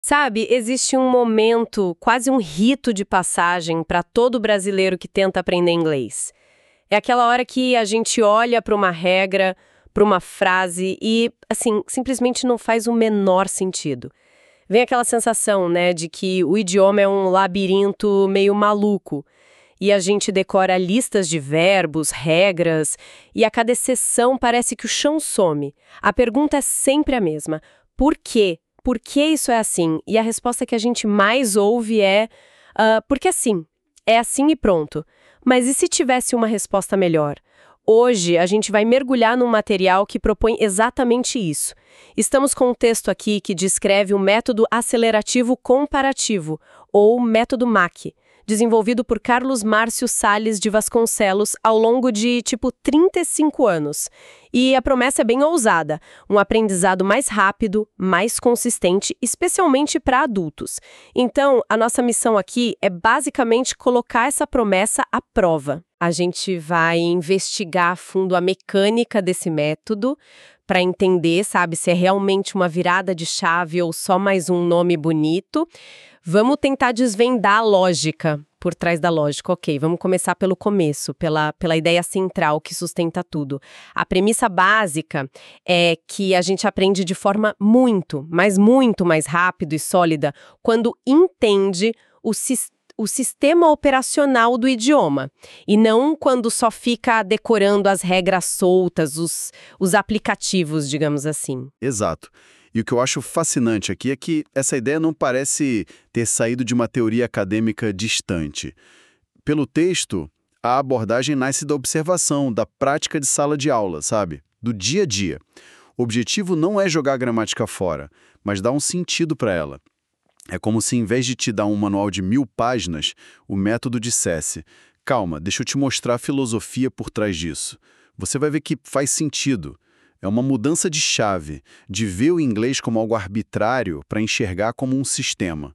Sabe, existe um momento, quase um rito de passagem para todo brasileiro que tenta aprender inglês. É aquela hora que a gente olha para uma regra, para uma frase e, assim, simplesmente não faz o menor sentido. Vem aquela sensação, né, de que o idioma é um labirinto meio maluco. E a gente decora listas de verbos, regras, e a cada exceção parece que o chão some. A pergunta é sempre a mesma: por quê? Por que isso é assim? E a resposta que a gente mais ouve é: porque assim. É assim e pronto. Mas e se tivesse uma resposta melhor? Hoje, a gente vai mergulhar num material que propõe exatamente isso. Estamos com um texto aqui que descreve o método acelerativo comparativo, ou método MAC, desenvolvido por Carlos Márcio Salles de Vasconcelos ao longo de, 35 anos. E a promessa é bem ousada, um aprendizado mais rápido, mais consistente, especialmente para adultos. Então, a nossa missão aqui é basicamente colocar essa promessa à prova. A gente vai investigar a fundo a mecânica desse método para entender, sabe, se é realmente uma virada de chave ou só mais um nome bonito. Vamos tentar desvendar a lógica por trás da lógica. Ok, vamos começar pelo começo, pela ideia central que sustenta tudo. A premissa básica é que a gente aprende de forma muito, mas muito mais rápido e sólida quando entende o sistema operacional do idioma, e não quando só fica decorando as regras soltas, os aplicativos, digamos assim. Exato. E o que eu acho fascinante aqui é que essa ideia não parece ter saído de uma teoria acadêmica distante. Pelo texto, a abordagem nasce da observação, da prática de sala de aula, sabe? Do dia a dia. O objetivo não é jogar a gramática fora, mas dar um sentido para ela. É como se, em vez de te dar um manual de 1000 páginas, o método dissesse: calma, deixa eu te mostrar a filosofia por trás disso. Você vai ver que faz sentido. É uma mudança de chave, de ver o inglês como algo arbitrário para enxergar como um sistema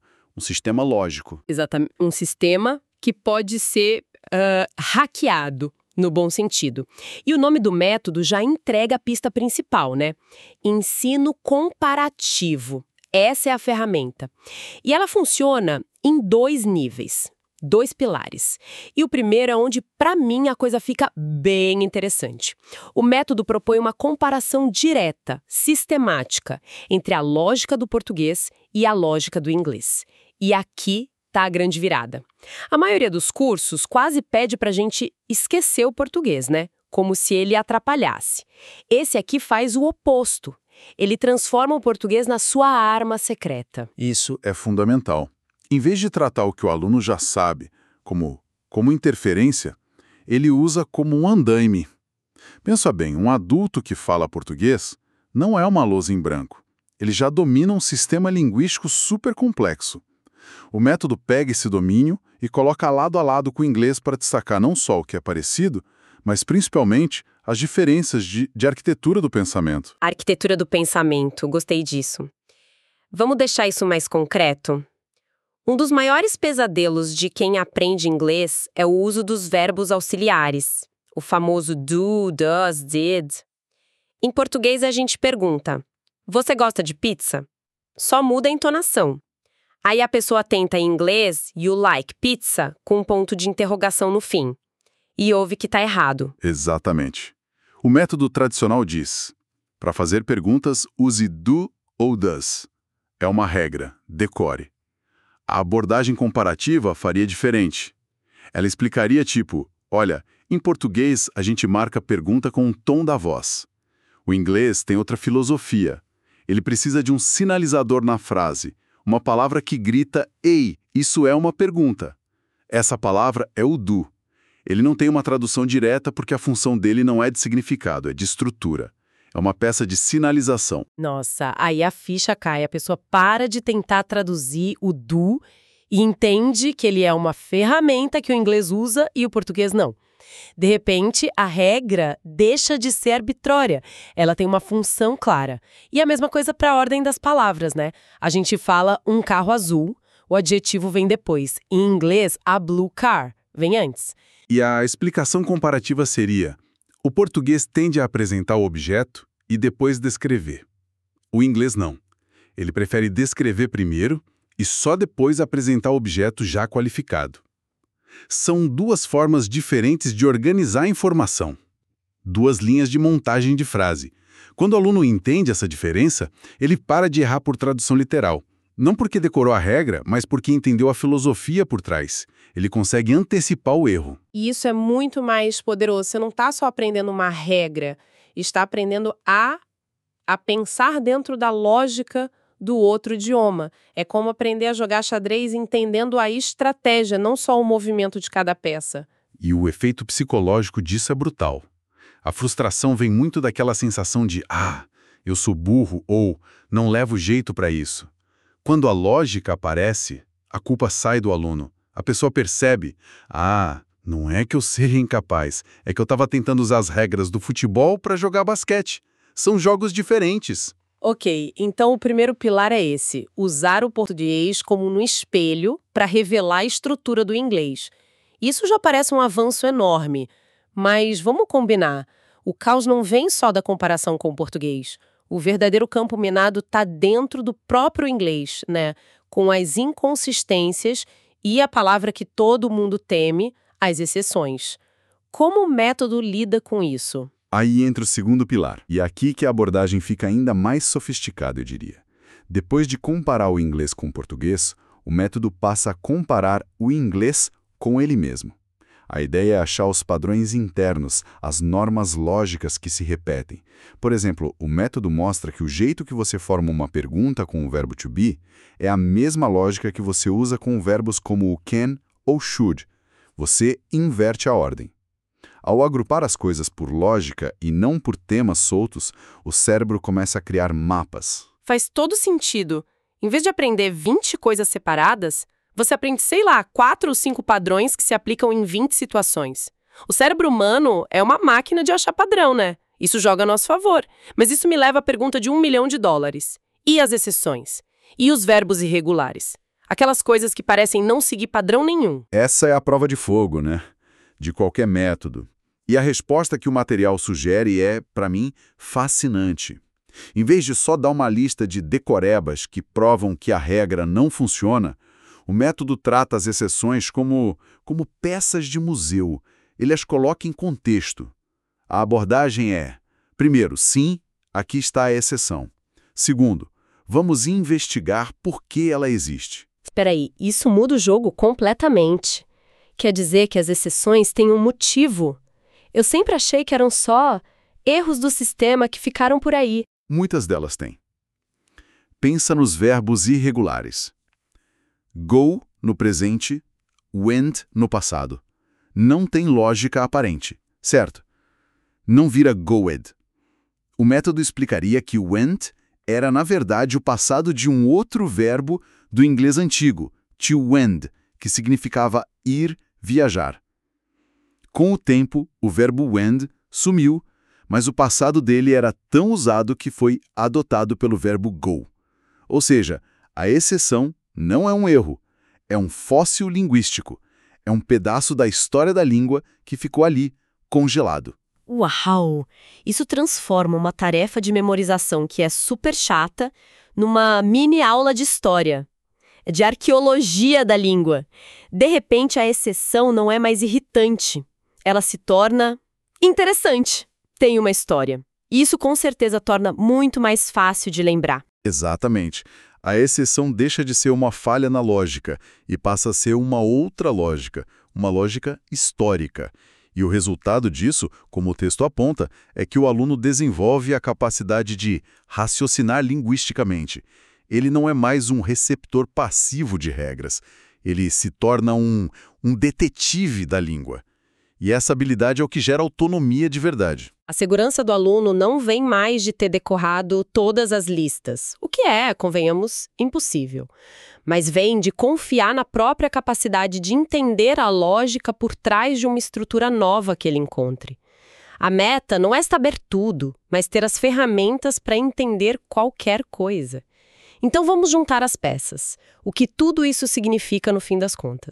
lógico. Exatamente, um sistema que pode ser hackeado, no bom sentido. E o nome do método já entrega a pista principal, né? Ensino comparativo. Essa é a ferramenta. E ela funciona em 2 níveis. 2 pilares. E o primeiro é onde, para mim, a coisa fica bem interessante. O método propõe uma comparação direta, sistemática, entre a lógica do português e a lógica do inglês. E aqui está a grande virada. A maioria dos cursos quase pede para a gente esquecer o português, né? Como se ele atrapalhasse. Esse aqui faz o oposto. Ele transforma o português na sua arma secreta. Isso é fundamental. Em vez de tratar o que o aluno já sabe como interferência, ele usa como um andaime. Pensa bem, um adulto que fala português não é uma lousa em branco. Ele já domina um sistema linguístico super complexo. O método pega esse domínio e coloca lado a lado com o inglês para destacar não só o que é parecido, mas principalmente as diferenças de arquitetura do pensamento. A arquitetura do pensamento, gostei disso. Vamos deixar isso mais concreto? Um dos maiores pesadelos de quem aprende inglês é o uso dos verbos auxiliares, o famoso do, does, did. Em português a gente pergunta: você gosta de pizza? Só muda a entonação. Aí a pessoa tenta em inglês you like pizza com um ponto de interrogação no fim. E ouve que está errado. Exatamente. O método tradicional diz: para fazer perguntas, use do ou does. É uma regra, decore. A abordagem comparativa faria diferente. Ela explicaria tipo: olha, em português a gente marca a pergunta com um tom da voz. O inglês tem outra filosofia. Ele precisa de um sinalizador na frase, uma palavra que grita: ei, isso é uma pergunta. Essa palavra é o do. Ele não tem uma tradução direta porque a função dele não é de significado, é de estrutura. É uma peça de sinalização. Nossa, aí a ficha cai, a pessoa para de tentar traduzir o do e entende que ele é uma ferramenta que o inglês usa e o português não. De repente, a regra deixa de ser arbitrária, ela tem uma função clara. E a mesma coisa para a ordem das palavras, né? A gente fala um carro azul, o adjetivo vem depois. Em inglês, a blue car vem antes. E a explicação comparativa seria: o português tende a apresentar o objeto e depois descrever. O inglês não. Ele prefere descrever primeiro e só depois apresentar o objeto já qualificado. São duas formas diferentes de organizar a informação. Duas linhas de montagem de frase. Quando o aluno entende essa diferença, ele para de errar por tradução literal. Não porque decorou a regra, mas porque entendeu a filosofia por trás. Ele consegue antecipar o erro. E isso é muito mais poderoso. Você não está só aprendendo uma regra, está aprendendo a pensar dentro da lógica do outro idioma. É como aprender a jogar xadrez entendendo a estratégia, não só o movimento de cada peça. E o efeito psicológico disso é brutal. A frustração vem muito daquela sensação de eu sou burro ou não levo jeito para isso. Quando a lógica aparece, a culpa sai do aluno. A pessoa percebe, não é que eu seja incapaz, é que eu estava tentando usar as regras do futebol para jogar basquete. São jogos diferentes. Ok, então o primeiro pilar é esse, usar o português como um espelho para revelar a estrutura do inglês. Isso já parece um avanço enorme, mas vamos combinar, o caos não vem só da comparação com o português. O verdadeiro campo minado está dentro do próprio inglês, né? Com as inconsistências e a palavra que todo mundo teme, as exceções. Como o método lida com isso? Aí entra o segundo pilar, e é aqui que a abordagem fica ainda mais sofisticada, eu diria. Depois de comparar o inglês com o português, o método passa a comparar o inglês com ele mesmo. A ideia é achar os padrões internos, as normas lógicas que se repetem. Por exemplo, o método mostra que o jeito que você forma uma pergunta com o verbo to be é a mesma lógica que você usa com verbos como o can ou should. Você inverte a ordem. Ao agrupar as coisas por lógica e não por temas soltos, o cérebro começa a criar mapas. Faz todo sentido. Em vez de aprender 20 coisas separadas, você aprende, 4 ou 5 padrões que se aplicam em 20 situações. O cérebro humano é uma máquina de achar padrão, né? Isso joga a nosso favor. Mas isso me leva à pergunta de $1 milhão. E as exceções? E os verbos irregulares? Aquelas coisas que parecem não seguir padrão nenhum. Essa é a prova de fogo, né? De qualquer método. E a resposta que o material sugere é, para mim, fascinante. Em vez de só dar uma lista de decorebas que provam que a regra não funciona, o método trata as exceções como peças de museu. Ele as coloca em contexto. A abordagem é, primeiro, sim, aqui está a exceção. Segundo, vamos investigar por que ela existe. Espera aí, isso muda o jogo completamente. Quer dizer que as exceções têm um motivo. Eu sempre achei que eram só erros do sistema que ficaram por aí. Muitas delas têm. Pensa nos verbos irregulares. Go, no presente, went, no passado. Não tem lógica aparente, certo? Não vira goed. O método explicaria que went era, na verdade, o passado de um outro verbo do inglês antigo, to wend, que significava ir, viajar. Com o tempo, o verbo wend sumiu, mas o passado dele era tão usado que foi adotado pelo verbo go. Ou seja, a exceção não é um erro, é um fóssil linguístico. É um pedaço da história da língua que ficou ali, congelado. Uau! Isso transforma uma tarefa de memorização que é super chata numa mini aula de história, de arqueologia da língua. De repente, a exceção não é mais irritante. Ela se torna interessante. Tem uma história. E isso com certeza torna muito mais fácil de lembrar. Exatamente. A exceção deixa de ser uma falha na lógica e passa a ser uma outra lógica, uma lógica histórica. E o resultado disso, como o texto aponta, é que o aluno desenvolve a capacidade de raciocinar linguisticamente. Ele não é mais um receptor passivo de regras. Ele se torna um detetive da língua. E essa habilidade é o que gera autonomia de verdade. A segurança do aluno não vem mais de ter decorado todas as listas, o que é, convenhamos, impossível. Mas vem de confiar na própria capacidade de entender a lógica por trás de uma estrutura nova que ele encontre. A meta não é saber tudo, mas ter as ferramentas para entender qualquer coisa. Então vamos juntar as peças. O que tudo isso significa no fim das contas?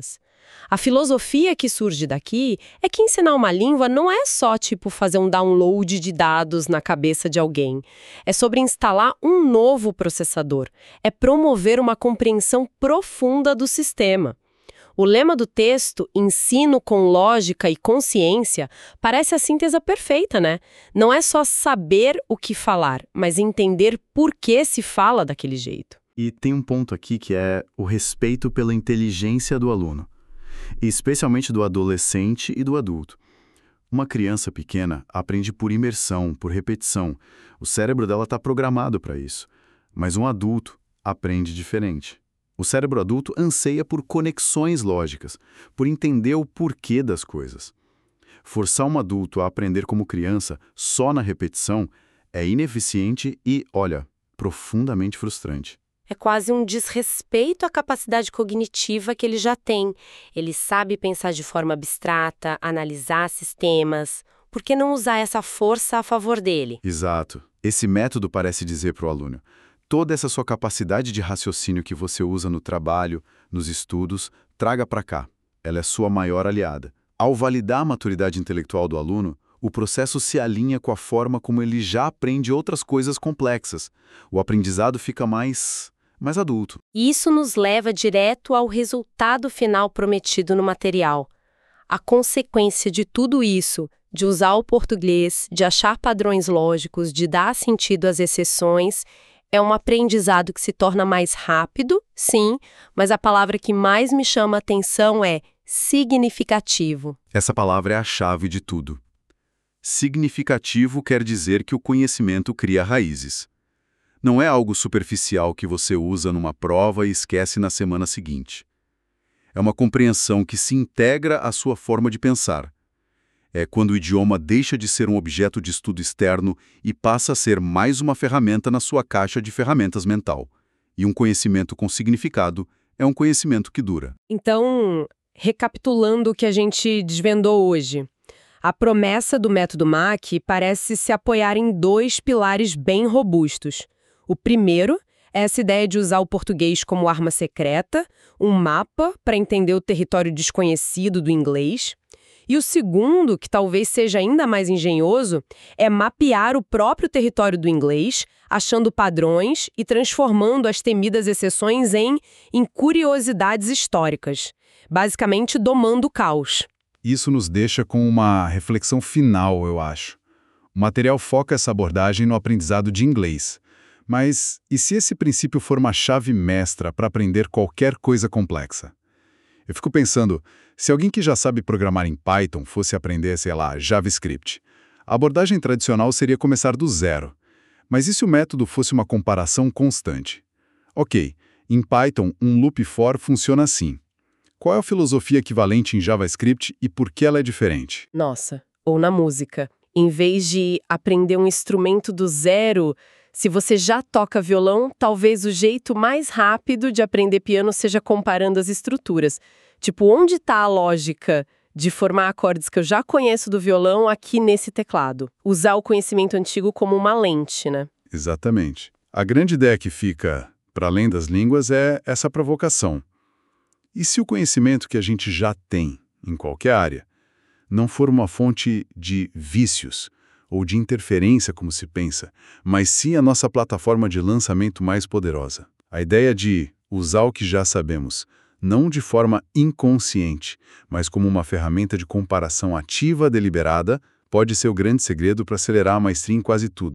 A filosofia que surge daqui é que ensinar uma língua não é só, tipo, fazer um download de dados na cabeça de alguém. É sobre instalar um novo processador. É promover uma compreensão profunda do sistema. O lema do texto, ensino com lógica e consciência, parece a síntese perfeita, né? Não é só saber o que falar, mas entender por que se fala daquele jeito. E tem um ponto aqui que é o respeito pela inteligência do aluno, e especialmente do adolescente e do adulto. Uma criança pequena aprende por imersão, por repetição. O cérebro dela está programado para isso. Mas um adulto aprende diferente. O cérebro adulto anseia por conexões lógicas, por entender o porquê das coisas. Forçar um adulto a aprender como criança só na repetição é ineficiente e, olha, profundamente frustrante. É quase um desrespeito à capacidade cognitiva que ele já tem. Ele sabe pensar de forma abstrata, analisar sistemas. Por que não usar essa força a favor dele? Exato. Esse método parece dizer para o aluno: toda essa sua capacidade de raciocínio que você usa no trabalho, nos estudos, traga para cá. Ela é sua maior aliada. Ao validar a maturidade intelectual do aluno, o processo se alinha com a forma como ele já aprende outras coisas complexas. O aprendizado fica mais adulto. E isso nos leva direto ao resultado final prometido no material. A consequência de tudo isso, de usar o português, de achar padrões lógicos, de dar sentido às exceções, é um aprendizado que se torna mais rápido, sim, mas a palavra que mais me chama a atenção é significativo. Essa palavra é a chave de tudo. Significativo quer dizer que o conhecimento cria raízes. Não é algo superficial que você usa numa prova e esquece na semana seguinte. É uma compreensão que se integra à sua forma de pensar. É quando o idioma deixa de ser um objeto de estudo externo e passa a ser mais uma ferramenta na sua caixa de ferramentas mental. E um conhecimento com significado é um conhecimento que dura. Então, recapitulando o que a gente desvendou hoje, a promessa do método MAC parece se apoiar em dois pilares bem robustos. O primeiro é essa ideia de usar o português como arma secreta, um mapa para entender o território desconhecido do inglês. E o segundo, que talvez seja ainda mais engenhoso, é mapear o próprio território do inglês, achando padrões e transformando as temidas exceções em curiosidades históricas, basicamente domando o caos. Isso nos deixa com uma reflexão final, eu acho. O material foca essa abordagem no aprendizado de inglês. Mas e se esse princípio for uma chave mestra para aprender qualquer coisa complexa? Eu fico pensando, se alguém que já sabe programar em Python fosse aprender, sei lá, JavaScript, a abordagem tradicional seria começar do zero. Mas e se o método fosse uma comparação constante? Ok, em Python, um loop for funciona assim. Qual é a filosofia equivalente em JavaScript e por que ela é diferente? Nossa, ou na música. Em vez de aprender um instrumento do zero, se você já toca violão, talvez o jeito mais rápido de aprender piano seja comparando as estruturas. Tipo, onde está a lógica de formar acordes que eu já conheço do violão aqui nesse teclado? Usar o conhecimento antigo como uma lente, né? Exatamente. A grande ideia que fica, para além das línguas, é essa provocação. E se o conhecimento que a gente já tem, em qualquer área, não for uma fonte de vícios ou de interferência, como se pensa, mas sim a nossa plataforma de lançamento mais poderosa? A ideia de usar o que já sabemos, não de forma inconsciente, mas como uma ferramenta de comparação ativa deliberada, pode ser o grande segredo para acelerar a maestria em quase tudo.